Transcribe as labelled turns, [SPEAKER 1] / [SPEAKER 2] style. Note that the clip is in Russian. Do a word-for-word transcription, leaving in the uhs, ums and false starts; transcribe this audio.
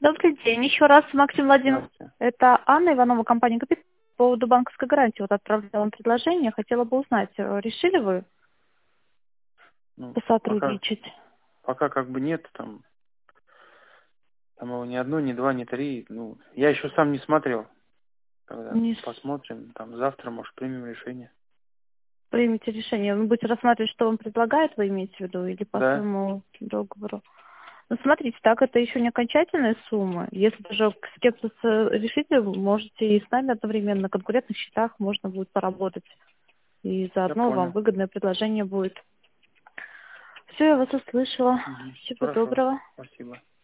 [SPEAKER 1] Добрый день. Еще раз, Максим Владимирович.
[SPEAKER 2] Здравствуйте.
[SPEAKER 1] Это Анна Иванова, компания «Капитал». По поводу банковской гарантии. Вот отправляла вам предложение. Хотела бы узнать, э, решили вы
[SPEAKER 2] Ну, пока,
[SPEAKER 1] посотрудничать?
[SPEAKER 2] пока как бы нет, там, там его ни одно, ни два, ни три. Ну, я еще сам не смотрел. Когда
[SPEAKER 1] Не
[SPEAKER 2] посмотрим, там завтра, может, примем решение.
[SPEAKER 1] примите решение. Вы будете рассматривать, что вам предлагают, вы имеете в виду, или по
[SPEAKER 2] Да?
[SPEAKER 1] своему договору? Ну, смотрите, так это еще не окончательная сумма. Если даже с кем-то с- решите, вы можете и с нами одновременно на конкурентных счетах можно будет поработать. И
[SPEAKER 2] Я
[SPEAKER 1] заодно вам
[SPEAKER 2] понял.
[SPEAKER 1] выгодное предложение будет. Все, я вас услышала.
[SPEAKER 2] Мгм.
[SPEAKER 1] Всего
[SPEAKER 2] Хорошо.
[SPEAKER 1] доброго.
[SPEAKER 2] Спасибо.